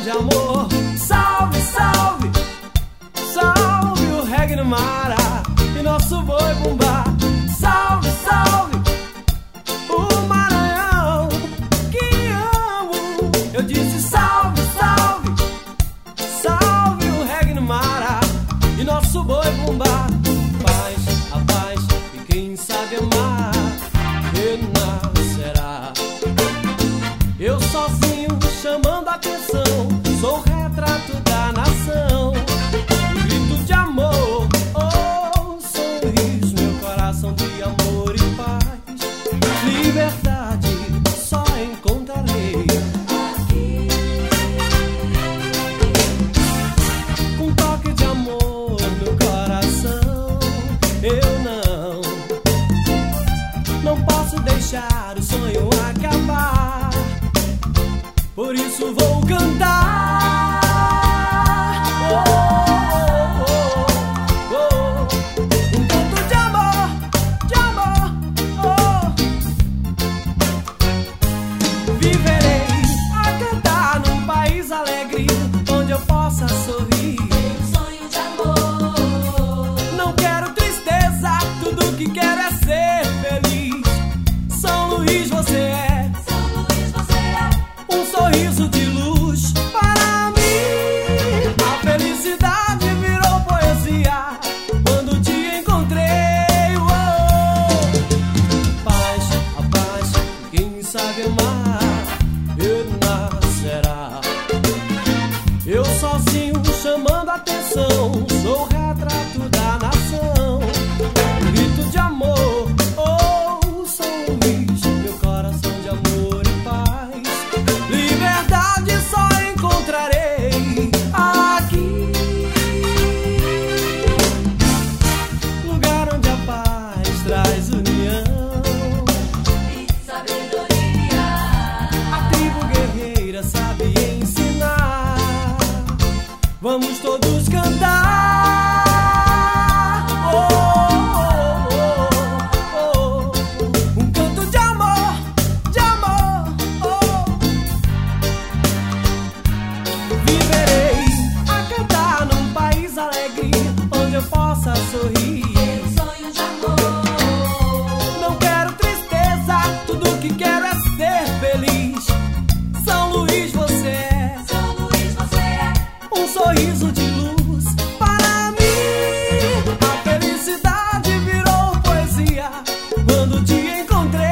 de amor. Salve, salve, salve o reggae no mar e nosso boi bumbá. Salve, salve o Maranhão que amo. Eu disse salve, salve, salve o reggae no mar e nosso boi bumbá. Paz, a paz e quem sabe amar renascerá. Eu sozinho chamando a atenção, sou o retrato da nação. Um grito de amor, oh, sorriso, meu coração de amor e paz. Liberdade só encontrarei aqui. Com um toque de amor no coração, eu não posso deixar o sonho acabar. Por isso vou cantar. Oh, oh, oh. Um canto de amor, oh. Viverei a cantar num país alegre, onde eu possa sorrir. Um sonho de amor. Não quero tristeza, tudo que quero é ser feliz. São Luís, você é um sorriso de luz para mim. A felicidade virou poesia quando te encontrei. Oh. Paz, a paz, quem sabe amar renascerá. Eu sozinho chamando a atenção, sou o retrato da nação. Um grito de amor, oh, São Luís, meu coração de amor e paz. Liberdade só encontrarei aqui. Lugar onde a paz traz união E sabedoria. A tribo guerreira sabe ensinar. Vamos todos cantar. Oh, oh, oh, oh. Um canto de amor, oh. Viverei a cantar num país alegre, onde eu possa sorrir. Um sonho de amor. Não quero tristeza, tudo que quero é ser feliz. São Luís, você é São Luís, você é um sorriso de luz para mim. A felicidade virou poesia quando te encontrei.